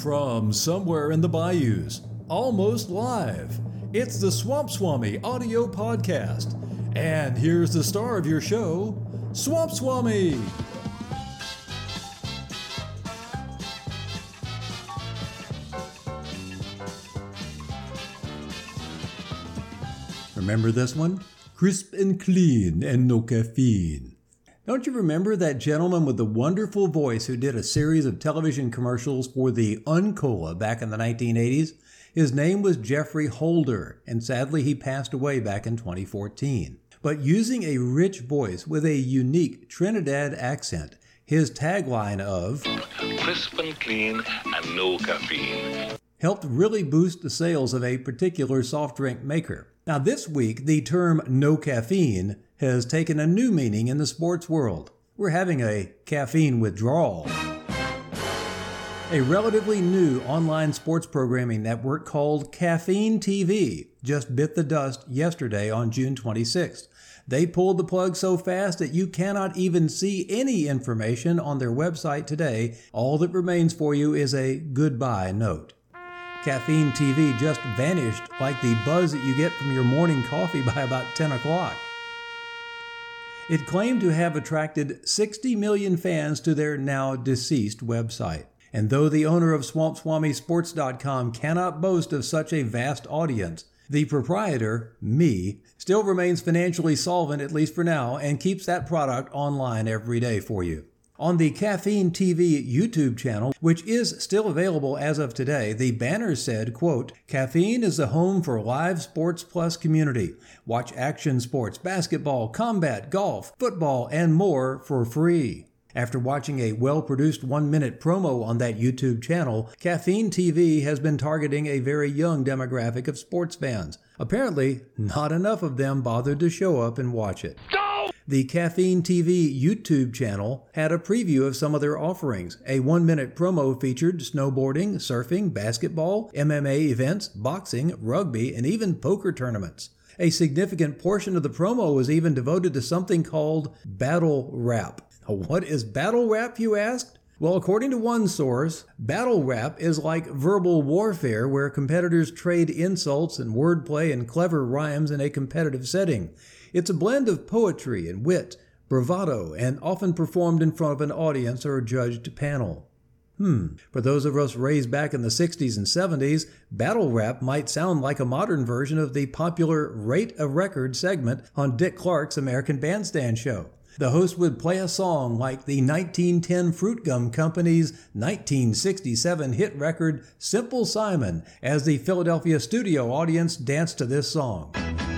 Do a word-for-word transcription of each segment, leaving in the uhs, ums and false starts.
From somewhere in the bayous, almost live, it's the Swamp Swami audio podcast. And here's the star of your show, Swamp Swami. Remember this one? Crisp and clean and no caffeine. Don't you remember that gentleman with the wonderful voice who did a series of television commercials for the Uncola back in the nineteen eighties? His name was Geoffrey Holder, and sadly he passed away back in twenty fourteen. But using a rich voice with a unique Trinidad accent, his tagline of crisp and clean and no caffeine helped really boost the sales of a particular soft drink maker. Now this week, the term no caffeine has taken a new meaning in the sports world. We're having a caffeine withdrawal. A relatively new online sports programming network called Caffeine T V just bit the dust yesterday on June twenty-sixth. They pulled the plug so fast that you cannot even see any information on their website today. All that remains for you is a goodbye note. Caffeine T V just vanished like the buzz that you get from your morning coffee by about ten o'clock. It claimed to have attracted sixty million fans to their now deceased website. And though the owner of Swamp Swami Sports dot com cannot boast of such a vast audience, the proprietor, me, still remains financially solvent at least for now and keeps that product online every day for you. On the Caffeine T V YouTube channel, which is still available as of today, the banner said, quote, "Caffeine is the home for live sports plus community. Watch action sports, basketball, combat, golf, football, and more for free." After watching a well-produced one-minute promo on that YouTube channel, Caffeine T V has been targeting a very young demographic of sports fans. Apparently, not enough of them bothered to show up and watch it. The Caffeine T V YouTube channel had a preview of some of their offerings. A one-minute promo featured snowboarding, surfing, basketball, M M A events, boxing, rugby, and even poker tournaments. A significant portion of the promo was even devoted to something called battle rap. What is battle rap, you asked? Well, according to one source, battle rap is like verbal warfare where competitors trade insults and wordplay and clever rhymes in a competitive setting. It's a blend of poetry and wit, bravado, and often performed in front of an audience or a judged panel. Hmm, for those of us raised back in the sixties and seventies, battle rap might sound like a modern version of the popular Rate a Record segment on Dick Clark's American Bandstand show. The host would play a song like the nineteen ten Fruit Gum Company's nineteen sixty-seven hit record Simple Simon as the Philadelphia studio audience danced to this song.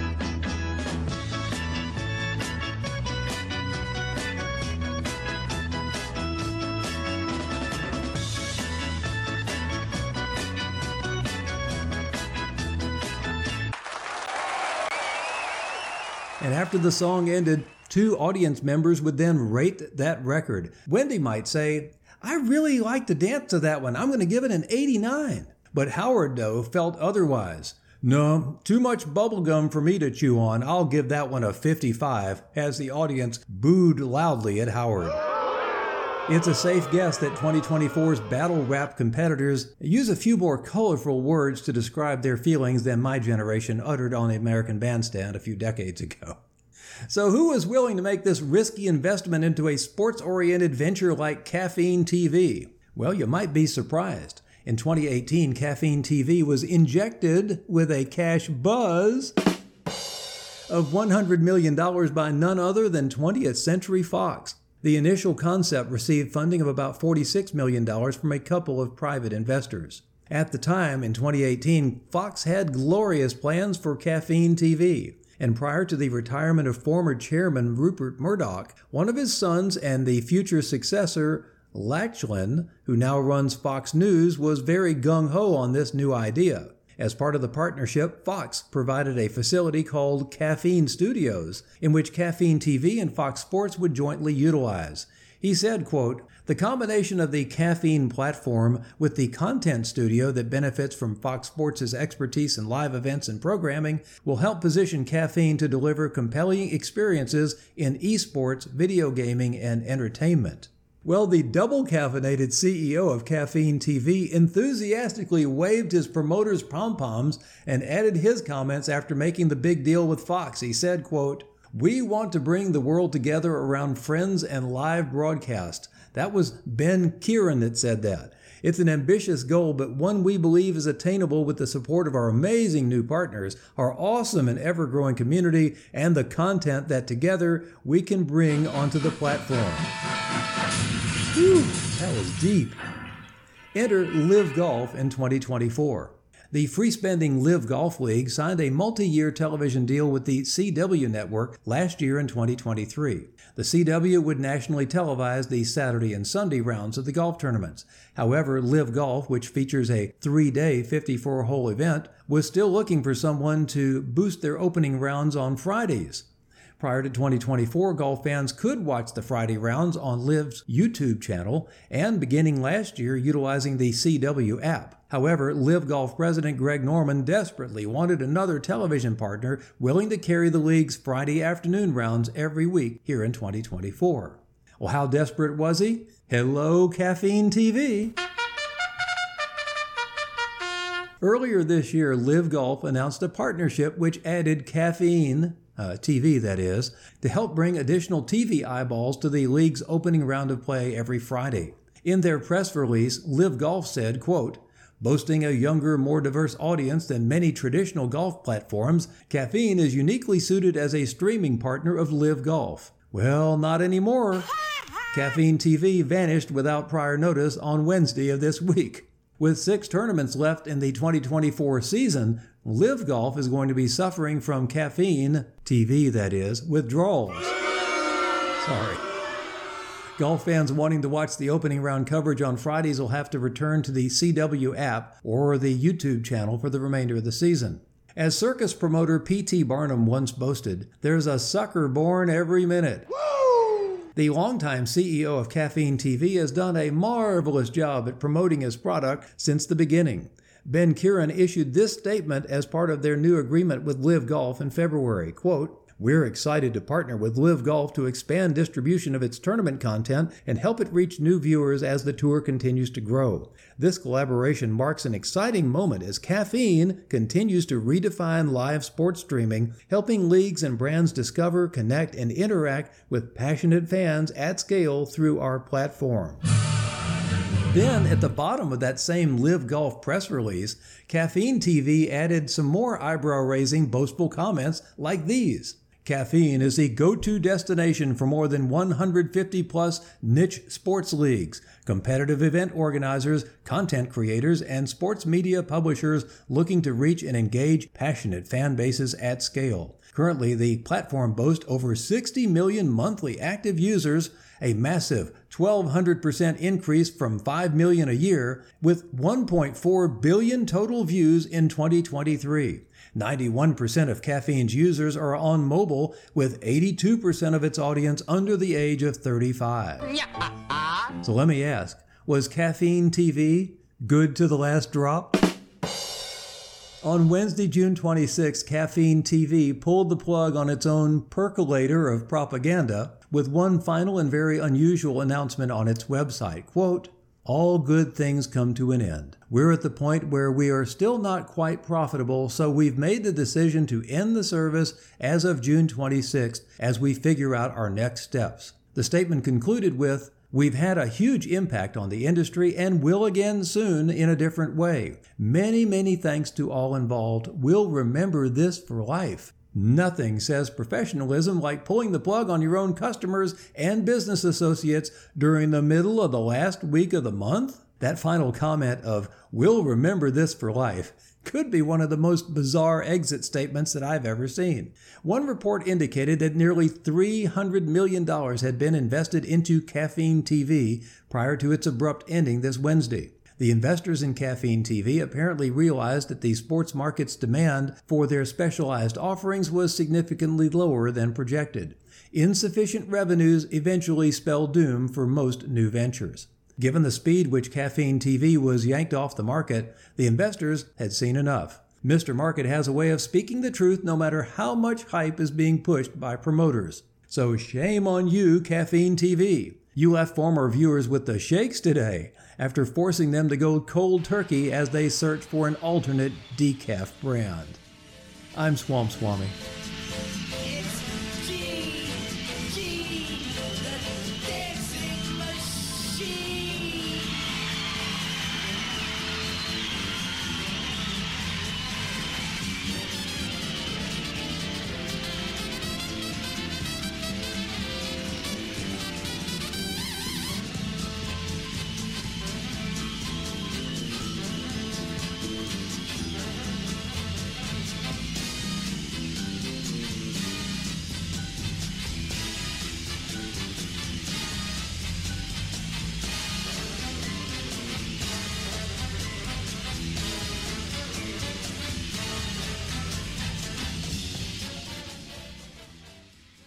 And after the song ended, two audience members would then rate that record. Wendy might say, "I really like to dance to that one. I'm going to give it an eighty-nine. But Howard, though, felt otherwise. "No, too much bubblegum for me to chew on. I'll give that one a fifty-five, as the audience booed loudly at Howard. It's a safe guess that twenty twenty-four's battle rap competitors use a few more colorful words to describe their feelings than my generation uttered on the American Bandstand a few decades ago. So who is willing to make this risky investment into a sports-oriented venture like Caffeine T V? Well, you might be surprised. In twenty eighteen, Caffeine T V was injected with a cash buzz of one hundred million dollars by none other than twentieth Century Fox. The initial concept received funding of about forty-six million dollars from a couple of private investors. At the time, in twenty eighteen, Fox had glorious plans for Caffeine T V. And prior to the retirement of former chairman Rupert Murdoch, one of his sons and the future successor, Lachlan, who now runs Fox News, was very gung-ho on this new idea. As part of the partnership, Fox provided a facility called Caffeine Studios, in which Caffeine T V and Fox Sports would jointly utilize. He said, quote, "The combination of the Caffeine platform with the content studio that benefits from Fox Sports' expertise in live events and programming will help position Caffeine to deliver compelling experiences in esports, video gaming, and entertainment." Well, the double-caffeinated C E O of Caffeine T V enthusiastically waved his promoters' pom-poms and added his comments after making the big deal with Fox. He said, quote, "We want to bring the world together around friends and live broadcast." That was Ben Kieran that said that. It's an ambitious goal, but one we believe is attainable with the support of our amazing new partners, our awesome and ever-growing community, and the content that together we can bring onto the platform. Whew, that was deep. Enter Live Golf in twenty twenty-four. The free-spending Live Golf League signed a multi-year television deal with the C W Network last year in twenty twenty-three. The C W would nationally televise the Saturday and Sunday rounds of the golf tournaments. However, Live Golf, which features a three-day, fifty-four hole event, was still looking for someone to boost their opening rounds on Fridays. Prior to twenty twenty-four, golf fans could watch the Friday rounds on Live's YouTube channel and beginning last year utilizing the C W app. However, Live Golf president Greg Norman desperately wanted another television partner willing to carry the league's Friday afternoon rounds every week here in twenty twenty-four. Well, how desperate was he? Hello, Caffeine T V. Earlier this year, Live Golf announced a partnership which added Caffeine Uh, T V, that is, to help bring additional T V eyeballs to the league's opening round of play every Friday. In their press release, Live Golf said, quote, "Boasting a younger, more diverse audience than many traditional golf platforms, Caffeine is uniquely suited as a streaming partner of Live Golf." Well, not anymore. Caffeine T V vanished without prior notice on Wednesday of this week. With six tournaments left in the twenty twenty-four season, Live Golf is going to be suffering from Caffeine T V, that is, withdrawals. Sorry. Golf fans wanting to watch the opening round coverage on Fridays will have to return to the C W app or the YouTube channel for the remainder of the season. As circus promoter P T Barnum once boasted, there's a sucker born every minute. The longtime C E O of Caffeine T V has done a marvelous job at promoting his product since the beginning. Ben Kieran issued this statement as part of their new agreement with Live Golf in February. Quote, "We're excited to partner with Live Golf to expand distribution of its tournament content and help it reach new viewers as the tour continues to grow. This collaboration marks an exciting moment as Caffeine continues to redefine live sports streaming, helping leagues and brands discover, connect, and interact with passionate fans at scale through our platform." Then, at the bottom of that same Live Golf press release, Caffeine T V added some more eyebrow-raising, boastful comments like these. Caffeine is the go-to destination for more than one hundred fifty plus niche sports leagues, competitive event organizers, content creators, and sports media publishers looking to reach and engage passionate fan bases at scale. Currently, the platform boasts over sixty million monthly active users, a massive twelve hundred percent increase from five million a year, with one point four billion total views in twenty twenty-three. ninety-one percent of Caffeine's users are on mobile, with eighty-two percent of its audience under the age of thirty-five. So let me ask, was Caffeine T V good to the last drop? On Wednesday, June twenty-sixth, Caffeine T V pulled the plug on its own percolator of propaganda with one final and very unusual announcement on its website. Quote, "All good things come to an end. We're at the point where we are still not quite profitable, so we've made the decision to end the service as of June twenty-sixth as we figure out our next steps." The statement concluded with, "We've had a huge impact on the industry and will again soon in a different way. Many, many thanks to all involved. We'll remember this for life." Nothing says professionalism like pulling the plug on your own customers and business associates during the middle of the last week of the month. That final comment of, "We'll remember this for life," could be one of the most bizarre exit statements that I've ever seen. One report indicated that nearly three hundred million dollars had been invested into Caffeine T V prior to its abrupt ending this Wednesday. The investors in Caffeine T V apparently realized that the sports market's demand for their specialized offerings was significantly lower than projected. Insufficient revenues eventually spell doom for most new ventures. Given the speed which Caffeine T V was yanked off the market, the investors had seen enough. Mister Market has a way of speaking the truth no matter how much hype is being pushed by promoters. So shame on you, Caffeine T V. You left former viewers with the shakes today after forcing them to go cold turkey as they search for an alternate decaf brand. I'm Swamp Swami.